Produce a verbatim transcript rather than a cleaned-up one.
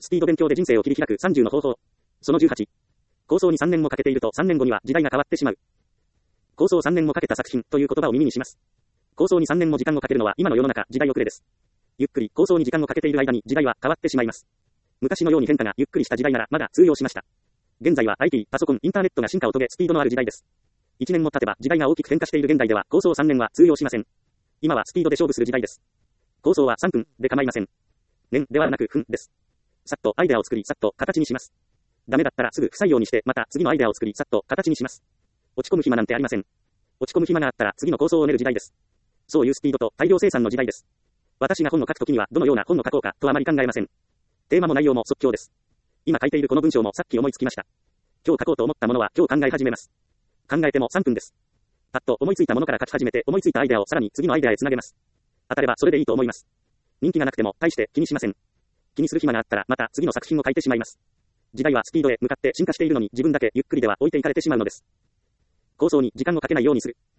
スピード勉強で人生を切り開くさんじゅうの方法。そのじゅうはち。構想にさんねんもかけているとさんねんごには時代が変わってしまう。構想さんねんもかけた作品という言葉を耳にします。構想にさんねんも時間をかけるのは今の世の中、時代遅れです。ゆっくり構想に時間をかけている間に時代は変わってしまいます。昔のように変化がゆっくりした時代ならまだ通用しました。現在は アイティー、パソコン、インターネットが進化を遂げスピードのある時代です。いちねんも経てば時代が大きく変化している現代では構想さんねんは通用しません。今はスピードで勝負する時代です。構想はさんぷんで構いません。年ではなく分です。さっとアイデアを作りさっと形にします。ダメだったらすぐ不採用にしてまた次のアイデアを作りさっと形にします。落ち込む暇なんてありません。落ち込む暇があったら次の構想を練る時代です。そういうスピードと大量生産の時代です。私が本を書くときにはどのような本を書こうかとあまり考えません。テーマも内容も即興です。今書いているこの文章もさっき思いつきました。今日書こうと思ったものは今日考え始めます。考えてもさんぷんです。パッと思いついたものから書き始めて思いついたアイデアをさらに次のアイデアへつなげます。当たればそれでいいと思います。人気がなくても大して気にしません。気にする暇があったらまた次の作品を書いてしまいます。時代はスピードへ向かって進化しているのに自分だけゆっくりでは置いていかれてしまうのです。構想に時間をかけないようにする。